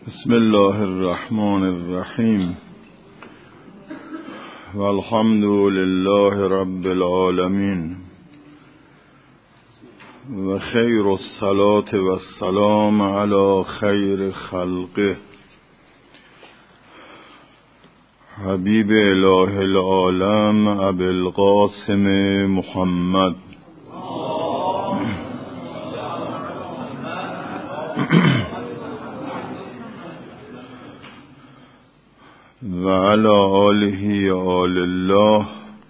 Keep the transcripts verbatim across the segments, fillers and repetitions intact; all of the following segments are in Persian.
بسم الله الرحمن الرحیم والحمد لله رب العالمین و خیر الصلاة و السلام علی خیر خلقه حبیب اله العالم ابی القاسم محمد و علی آله آل الله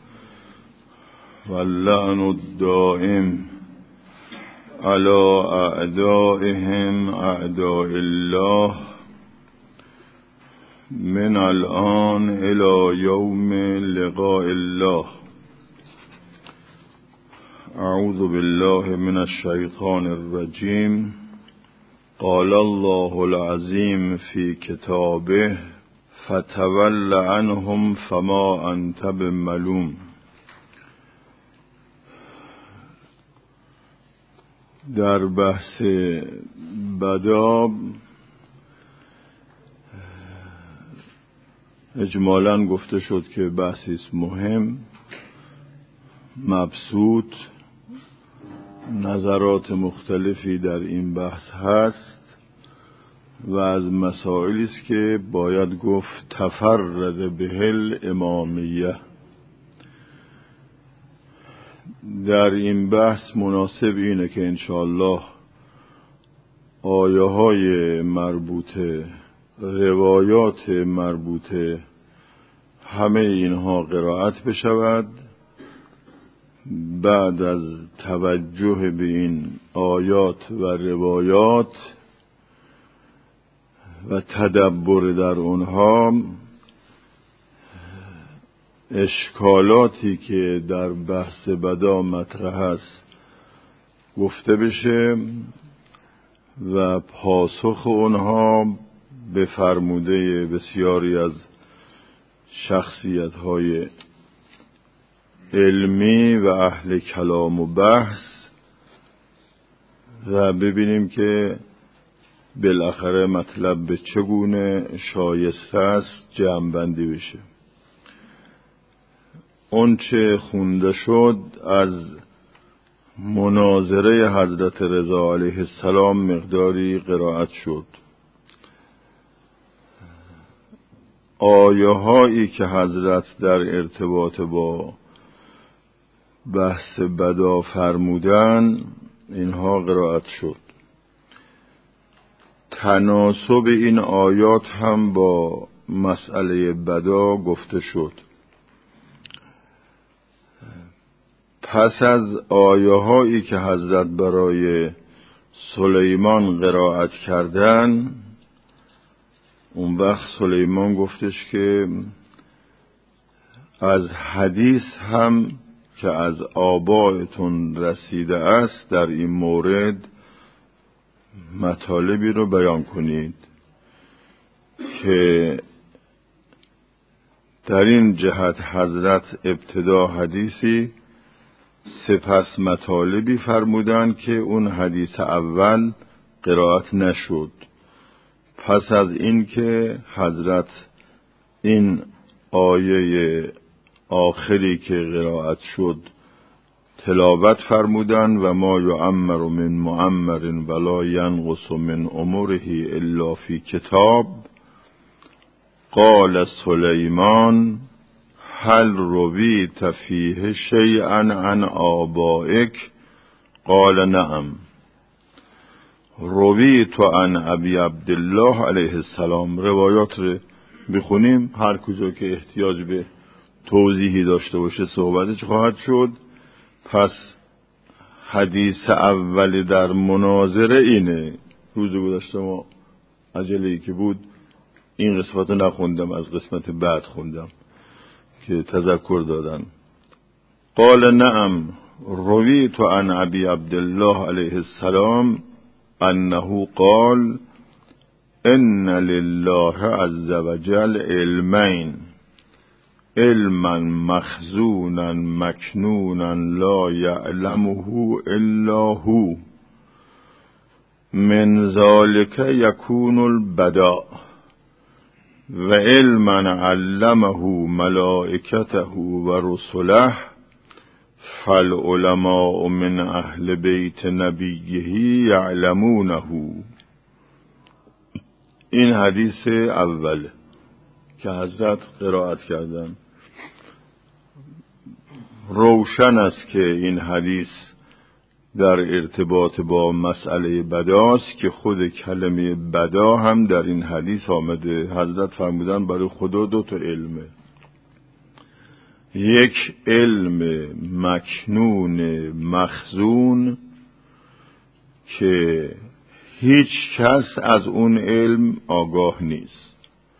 و اللعن الدائم علی اعدائهم اعداء الله من الآن الى یوم لقاء الله. اعوذ بالله من الشیطان الرجیم. قال الله العظیم فی کتابه فتول عنهم فما انت بملوم. در بحث بدا اجمالاً گفته شد که بحثی است مهم، مبسوط، نظرات مختلفی در این بحث هست و از مسائلی است که باید گفت تفرد به الامامیه. در این بحث مناسب اینه که انشاءالله آیه های مربوطه، روایات مربوطه، همه اینها قرائت بشود. بعد از توجه به این آیات و روایات و تدبر در اونها، اشکالاتی که در بحث بدا مطرح است گفته بشه و پاسخ اونها به فرموده بسیاری از شخصیت‌های علمی و اهل کلام و بحث و ببینیم که بالاخره مطلب به چگونه شایسته است جمع بندی بشه. اون چه خونده شد از مناظره حضرت رضا علیه السلام مقداری قرائت شد. آیه هایی که حضرت در ارتباط با بحث بدا فرمودن اینها قرائت شد. تناسب این آیات هم با مسئله بدا گفته شد. پس از آیه هایی که حضرت برای سلیمان قرائت کردن، اون وقت سلیمان گفتش که از حدیث هم که از آبائتون رسیده است در این مورد مطالبی رو بیان کنید که در این جهت حضرت ابتدا حدیثی سپس مطالبی فرمودن که اون حدیث اول قرائت نشد. پس از این که حضرت این آیه آخری که قرائت شد تلاوت فرمودن و ما یعمر من معمر ولا ینقص من عمره الا فی کتاب. قال سلیمان هل رویت فیه شیئا عن آبائک؟ قال نعم رویت عن ابی عبدالله علیه السلام. روایات رو بخونیم، هر کجا که احتیاج به توضیحی داشته باشه صحبتش خواهد شد. پس حدیث اولی در مناظره اینه. روز گذشته ما عجله‌ای که بود این قسمت رو نخوندم، از قسمت بعد خوندم که تذکر دادن. قال نعم رویت عن ابی عبدالله علیه السلام انه قال ان لله عز وجل علمین، علما مخزونا مکنونا لا یعلمه الا هو. من ذالک یکون البداء و علما علمه ملائکته و رسله فالعلماء من اهل بیت نبیه یعلمونه. این حدیث اول که حضرت قرائت کردن. روشن است که این حدیث در ارتباط با مسئله بداست که خود کلمه بدا هم در این حدیث آمده. حضرت فرمودن برای خدا دو تا علمه، یک علم مکنون مخزون که هیچ کس از اون علم آگاه نیست،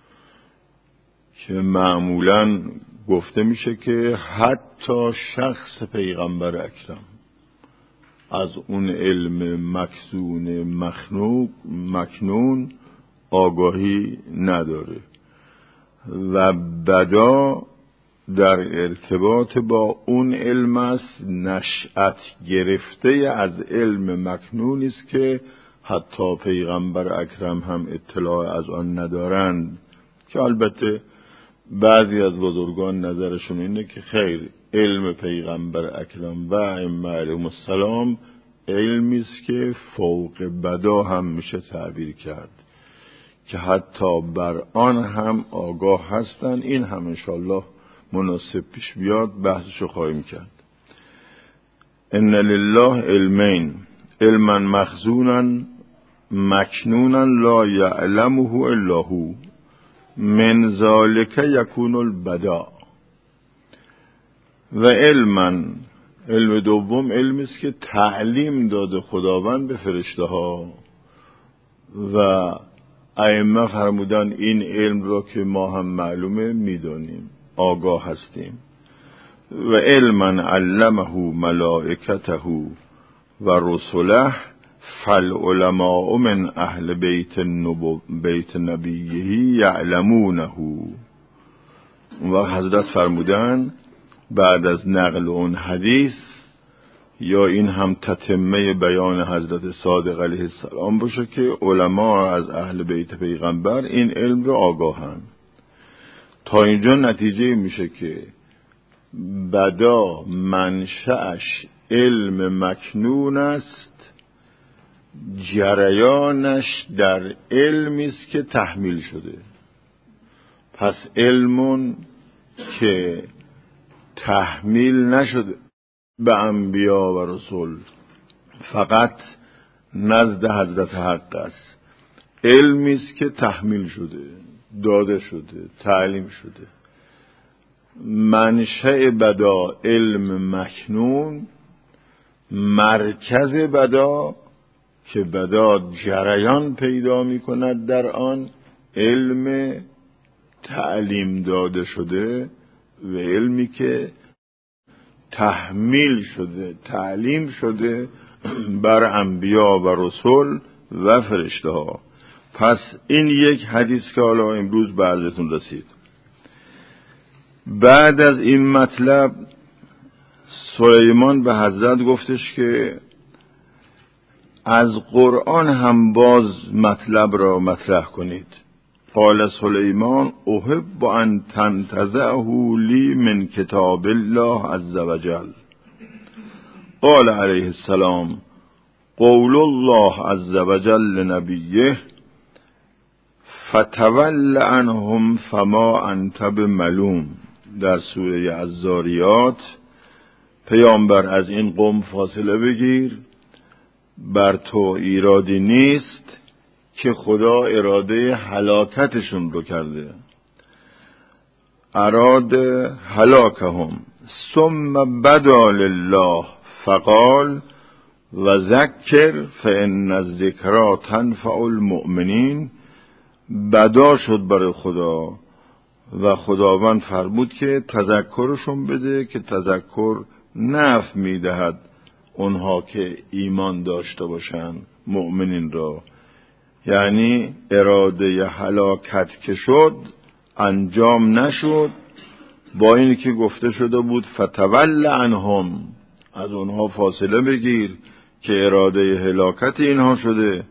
که معمولاً گفته میشه که حتی شخص پیغمبر اکرم از اون علم مخزون مخنوق مکنون آگاهی نداره. و بدا در ارتباط با اون علم است، نشأت گرفته از علم مکنونی است که حتی پیغمبر اکرم هم اطلاع از آن ندارند، که البته بعضی از بزرگان نظرشون اینه که خیر، علم پیغمبر اکرم و ائمه علیهم السلام علمی است که فوق بدا هم میشه تعبیر کرد، که حتی بر آن هم آگاه هستن. این هم انشاءالله مناسب پیش بیاد بحثشو خواهیم کرد. ان لله علمین، علما مخزونا مکنونا لا یعلمه الا هو، من ذالک یکون البداء. و علما، علم دوم علمی است که تعلیم داده خداوند به فرشته ها و ائمه فرمودن این علم را که ما هم معلومه میدونیم، آگاه هستیم. و علما علمه ملائکته و رسله فالعلماء من اهل بیت نبو بیت نبیه یعلمونه. و حضرت فرمودن بعد از نقل اون حدیث، یا این هم تتمه بیان حضرت صادق علیه السلام باشه که علما از اهل بیت پیغمبر این علم رو آگاهن. تا اینجا نتیجه میشه که بدا منشأش علم مکنون است، جریانش در علمی است که تحمیل شده. پس علمون که تحمیل نشده به انبیا و رسول، فقط نزد حضرت حق است. علمی است که تحمیل شده، داده شده، تعلیم شده. منشأ بدا علم مکنون، مرکز بدا که بدا جریان پیدا می کند در آن علم تعلیم داده شده و علمی که تحمیل شده، تعلیم شده بر انبیا و رسول و فرشته ها. پس این یک حدیث که حالا امروز به عرضتون رسید. بعد از این مطلب سلیمان به حضرت گفتش که از قرآن هم باز مطلب را مطرح کنید. قال سلیمان احب ان تنتزعه لی من کتاب الله عز وجل. قال علیه السلام قول الله عز وجل لنبیه فتول عنهم فما انت بملوم. در سوره الذاریات پیامبر از این قوم فاصله بگیر، بر تو ایرادی نیست که خدا اراده هلاکتشون رو کرده. اراد هلاکهم ثم بدا لله فقال و ذکر فان الذکرى تنفع المؤمنین. بدا شد برای خدا و خداوند فرمود که تذکرشون بده که تذکر نفع میدهد اونها که ایمان داشته باشن، مؤمنین را. یعنی اراده هلاکت که شد انجام نشد، با اینی که گفته شده بود فتول عنهم، از اونها فاصله بگیر که اراده هلاکت اینها شده.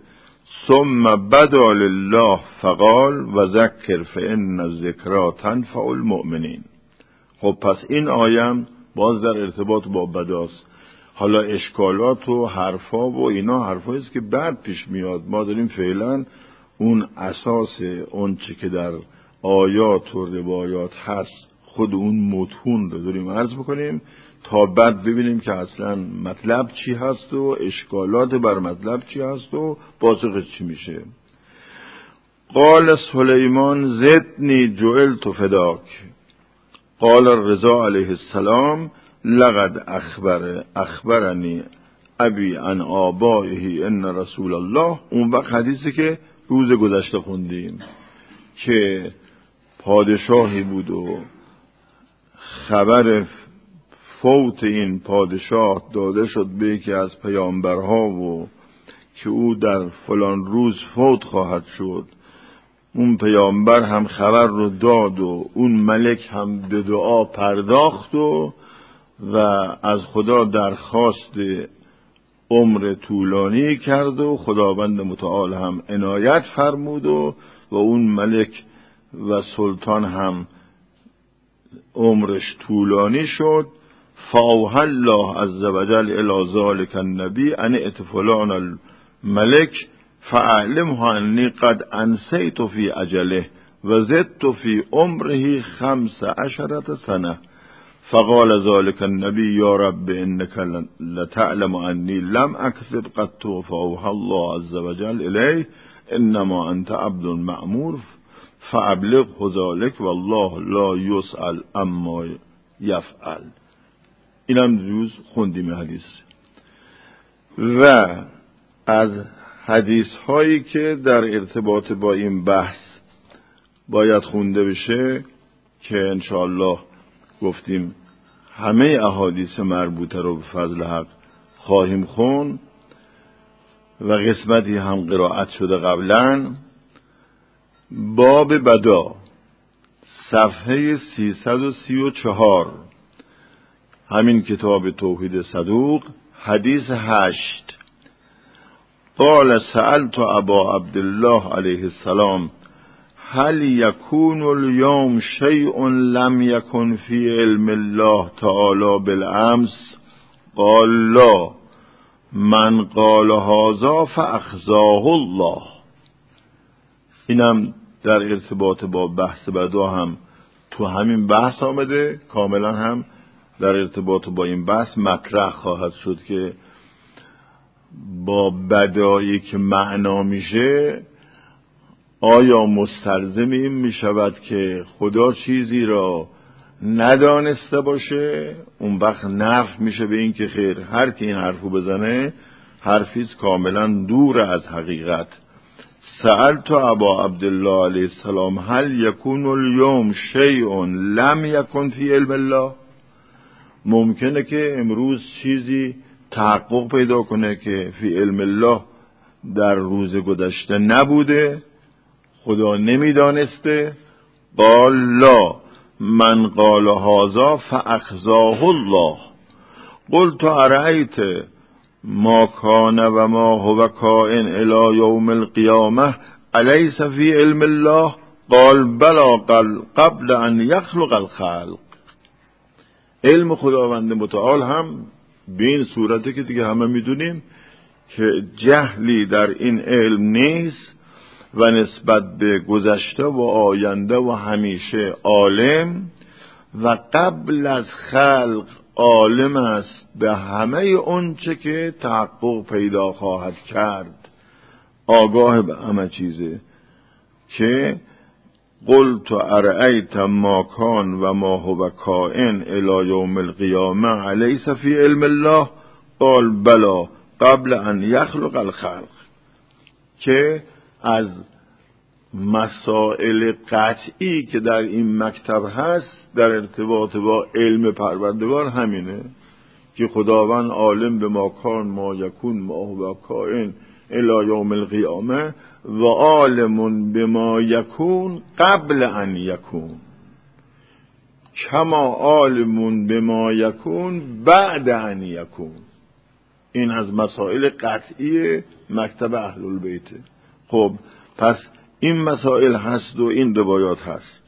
ثم بدا لله فقال و ذکر فان الذکرى تنفع المؤمنین. خب پس این آیم باز در ارتباط با بداست. حالا اشکالات و حرفا و اینا حرفایی است که بعد پیش میاد. ما داریم فعلا اون اساس اون چه که در آیات و روایات هست، خود اون متون رو داریم عرض بکنیم تا بعد ببینیم که اصلا مطلب چی هست و اشکالات بر مطلب چی هست و پاسخش چی میشه. قال سلیمان زدنی جعلت فداک. قال رضا علیه السلام لقد اخبر اخبرنی ابی عن آبائه ان رسول الله. اون وقت حدیثی که روز گذشته خوندیم که پادشاهی بود و خبر فوت این پادشاه داده شد به یکی از پیامبرها و که او در فلان روز فوت خواهد شد. اون پیامبر هم خبر رو داد و اون ملک هم به دعا پرداخت و و از خدا درخواست عمر طولانی کرد و خداوند متعال هم عنایت فرمود و و اون ملک و سلطان هم عمرش طولانی شد. فاوحى الله عز وجل الى ذلك النبی ان اتفلان الملک فاعلمه انی قد انسیت فی اجله و زدت فی عمره خمس عشرة سنه. فقال ذلك النبی یا رب انك لتعلم انی لم اکذب قط. فاوحى الله عز وجل الیه انما انت عبد مأمور فابلغه ذلك والله لا یسأل اما یفعل. اینم روز خوندیم حدیث. و از حدیث هایی که در ارتباط با این بحث باید خونده بشه که انشاءالله گفتیم همه احادیث مربوطه رو به فضل حق خواهیم خون و قسمتی هم قرائت شده قبلا. باب بدا صفحه سیصد و سی و چهار همین کتاب توحید صدوق حدیث هشت. قال سألت ابا عبدالله علیه السلام هل یکون اليوم شیء لم یکن فی علم الله تعالی بالامس؟ قال لا. من قال هذا فاخزاه الله. اینم در ارتباط با بحث بدا هم تو همین بحث آمده، کاملا هم در ارتباط با این بحث مطرح خواهد شد که با بدایی که معنا میشه آیا مستلزم این میشود که خدا چیزی را ندانسته باشه؟ اون وقت نفی میشه به این که خیر، هر کی این حرفو بزنه حرفیست کاملا دور از حقیقت. سألت ابا عبدالله علیه السلام هل یکون اليوم شیء لم یکن فی علم الله؟ ممکنه که امروز چیزی تحقق پیدا کنه که فی علم الله در روز گذشته نبوده، خدا نمیدانسته؟ قال لا. من قال هذا فاخزاه الله. قلت ارأیت ما کان و ما هو کائن الی یوم القیامه الیس فی علم الله؟ قال بلا قبل ان یخلق الخلق. علم خداوند متعال هم به این صورته که دیگه همه میدونیم که جهلی در این علم نیست و نسبت به گذشته و آینده و همیشه عالم و قبل از خلق عالم است به همه اون چه که تحقق پیدا خواهد کرد، آگاه به همه چیزه. که قلت ارأیت ما کان و ما هو کائن الی یوم القیامه الیس فی علم الله؟ قال بلا قبل ان یخلق الخلق. که از مسائل قطعی که در این مکتب هست در ارتباط با علم پروردگار همینه که خداوند عالم به ما کان ما یکون ما هو کائن الی یوم القیامه و عالم بما یکون قبل ان یکون کما عالم بما یکون بعد ان یکون. این از مسائل قطعی مکتب اهل البیت. خب پس این مسائل هست و این روایات هست.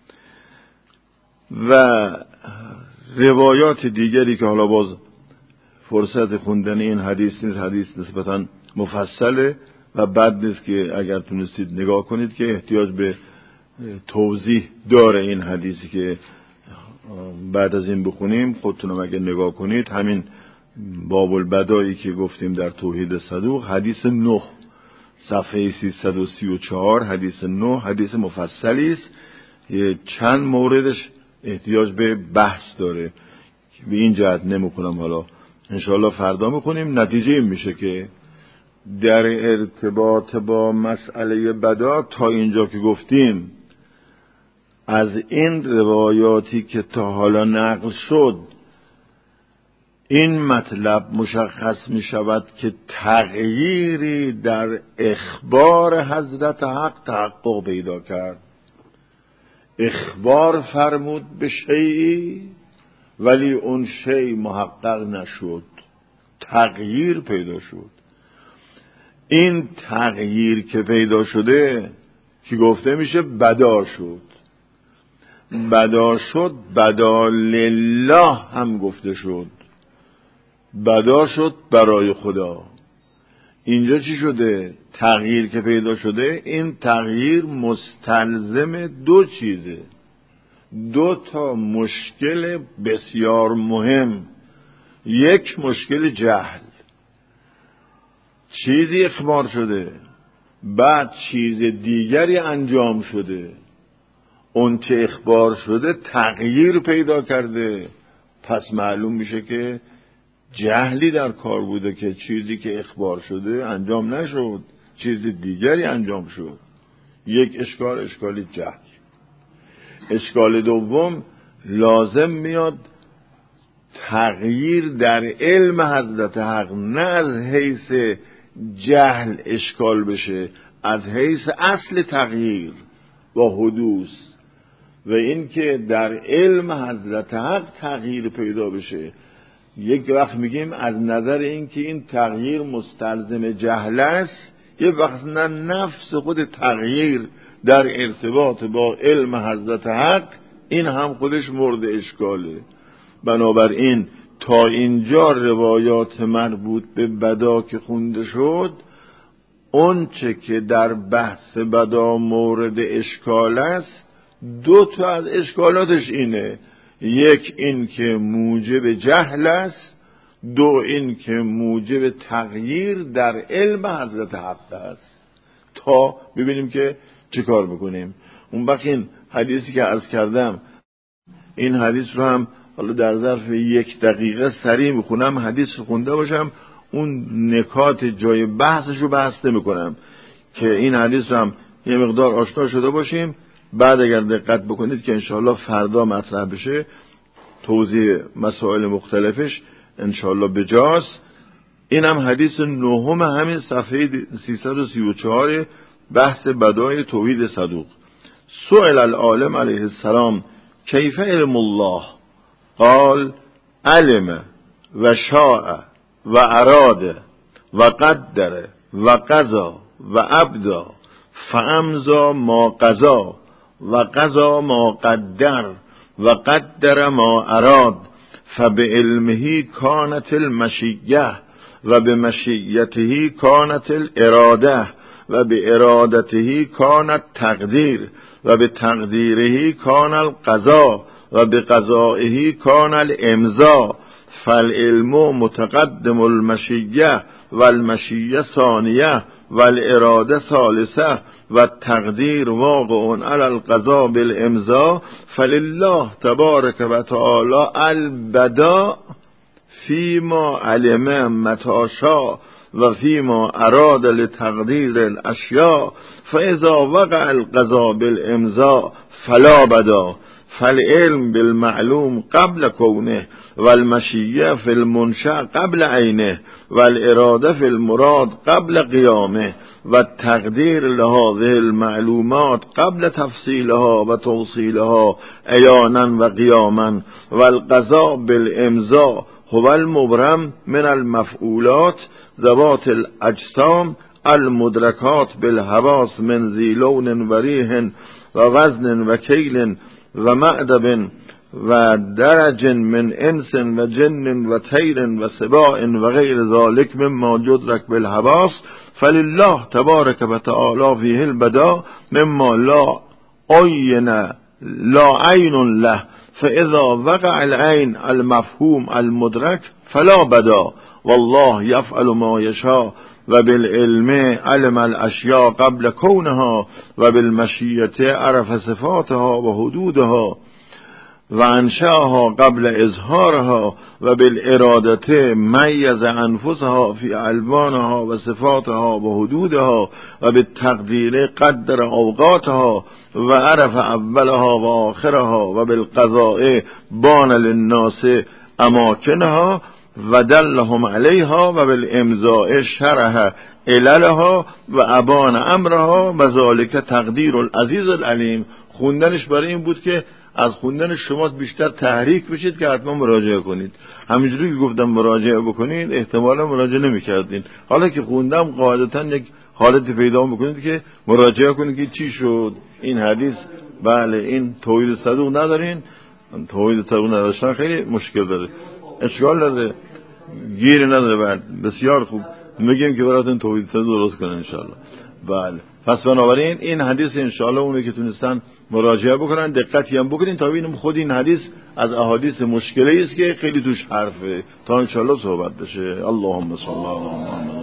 و روایات دیگری که حالا باز فرصت خوندن این حدیث نیست، حدیث نسبتاً مفصله و بد نیست که اگر تونستید نگاه کنید که احتیاج به توضیح داره این حدیثی که بعد از این بخونیم. خودتونم اگر نگاه کنید همین باب البدایی که گفتیم در توحید صدوق، حدیث نه صفحه سیصد و سی و چهار، حدیث نه حدیث مفصلی است، چند موردش احتیاج به بحث داره. به این جهت نمیخونم، حالا انشاءالله فردا میخونیم. نتیجه این میشه که در ارتباط با مسئله بدا تا اینجا که گفتیم، از این روایاتی که تا حالا نقل شد این مطلب مشخص می شود که تغییری در اخبار حضرت حق تحقق پیدا کرد. اخبار فرمود به شیئی ولی اون شیء محقق نشد، تغییر پیدا شد. این تغییر که پیدا شده که گفته میشه بدا شد. بدا شد، بدا لله هم گفته شد، بدا شد برای خدا. اینجا چی شده؟ تغییر که پیدا شده، این تغییر مستلزم دو چیزه، دو تا مشکل بسیار مهم. یک مشکل جهل، چیزی اخبار شده بعد چیز دیگری انجام شده، اون چه اخبار شده تغییر پیدا کرده، پس معلوم میشه که جهلی در کار بوده که چیزی که اخبار شده انجام نشد، چیز دیگری انجام شد. یک اشکال، اشکال جهل. اشکال دوم لازم میاد تغییر در علم حضرت حق نه از حیث جهل اشکال بشه، از حیث اصل تغییر و حدوث، و این که در علم حضرت حق تغییر پیدا بشه. یک وقت میگیم از نظر این که این تغییر مستلزم جهل است، یک وقت نه نفس خود تغییر در ارتباط با علم حضرت حق این هم خودش مورد اشکاله. بنابراین تا اینجا روایات مربوط به بدا که خونده شد، اون چه که در بحث بدا مورد اشکال است، دو تا از اشکالاتش اینه: یک این که موجب جهل است، دو این که موجب تغییر در علم حضرت حق است. تا ببینیم که چه کار بکنیم. اون وقت این حدیثی که عرض کردم، این حدیث رو هم حالا در ظرف یک دقیقه سریع میخونم، حدیث رو خونده باشم، اون نکات جای بحثش رو بحث نمیکنم که این حدیث رو هم یه مقدار آشنا شده باشیم. بعد اگر دقت بکنید که انشاءالله فردا مطرح بشه، توضیح مسائل مختلفش انشاءالله بجاست. این هم حدیث نهم همین صفحه سیصد و سی و چهار بحث بدای توحید صدوق. سئل العالم علیه السلام کیف علم الله؟ قال علم و شاء و اراد و قدر و قضا و ابدا فامضا ما قضا و قضا ما قدر و قدر ما اراد فبعلمه کانت المشیه و بمشیته کانت الاراده و بارادته کانت تقدیر و بتقدیره کان القضا و بقضائه کان الامضا فالعلم متقدم المشیه والمشیه ثانیه والاراده ثالثه والتقدیر واقع علی القضا بالامضا فلله تبارک و تعالی البداء فيما علم متى شاء و فيما اراد لتقدیر الاشیاء فاذا وقع القضاء بالامضاء فلا بدا فالعلم بالمعلوم قبل كونه والمشیه في المنشأ قبل عینه والاراده في المراد قبل قیامه والتقدیر لهذه المعلومات قبل تفصیلها و توصیلها عیانا و قیاما والقضاء بالامضاء هو المبرم من المفعولات ذوات الاجسام المدرکات بالحواس من ذیلون و ریح و وزن و کیل و معدب و درج من انس و جن و طیر و سباع و غیر ذالک مما جدرک بالحواس فلله تبارک و تعالی فیه البدا مما لا عین لا عین له فاذا وقع العین المفهوم المدرک فلا بدا والله یفعل ما یشاء و بالعلم علم الاشیاء قبل کونها و بالمشیت عرف صفاتها و حدودها و انشاها قبل اظهارها و بالارادت میز انفسها فی الوانها و صفاتها و حدودها و بالتقدیر قدر اوقاتها و عرف اولها و آخرها و بالقضاء بان للناس اماکنها و دلهم علیها و بالامضاء شرح عللها و ابان امرها و ذالک تقدیر العزیز العلیم. خوندنش برای این بود که از خوندن شما بیشتر تحریک بشید که حتما مراجعه کنید. همینجوری که گفتم مراجعه بکنید احتمالا مراجعه نمی‌کردین. حالا که خوندم قاعدتا یک حالتی پیدا می‌کنید که مراجعه کنید که چی شد این حدیث. بله این توحید صدوق ندارین، توحید صدوق نداشتن خیلی مشکل داره، اشکال داره، گیر نداره. بله بسیار خوب میگیم که براتون توحید صدوق درست کنن ان شاء الله. بله پس بنابراین این حدیث ان شاء الله اونی که تونستن مراجعه بکنن دقتی هم بکنین تا ببینیم خود این حدیث از احادیث مشکلی است که خیلی توش حرفه تا ان شاء الله صحبت بشه. اللهم صل علی محمد.